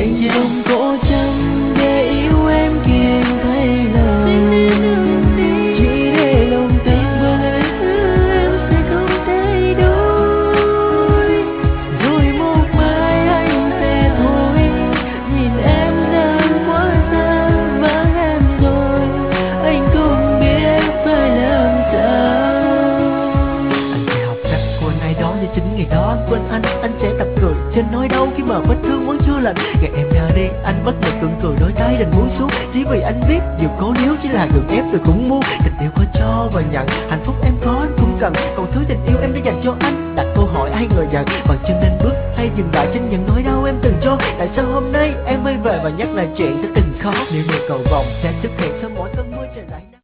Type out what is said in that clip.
anh chỉ đồng cổ trắng để yêu em khi anh thấy lòng, chỉ để lòng tin vào em sẽ không thay đổi. Rồi một mai anh sẽ thôi, nhìn em đang quá xa vắng em rồi, anh không biết phải làm sao. Anh sẽ học cách quên ai đó như chính ngày đó anh quên anh sẽ tập cười trên nỗi đau khi mà vết thương vẫn chưa lành. Ngày em ra đi anh bất ngờ cưỡng cười, đôi tay đành buông xuống chỉ vì anh biết dù cố níu chỉ là gượng ép rồi cũng mua. Tình yêu có cho và nhận, hạnh phúc em có anh không cần, còn thứ tình yêu em đã dành cho anh. Đặt câu hỏi ai ngờ rằng bằng chân nên bước hay dừng lại trên những nỗi đau em từng cho. Tại sao hôm nay em mới về và nhắc lại chuyện đã từng khó? Nếu mưa cầu vồng sẽ xuất hiện sau mỗi cơn mưa trời lạnh.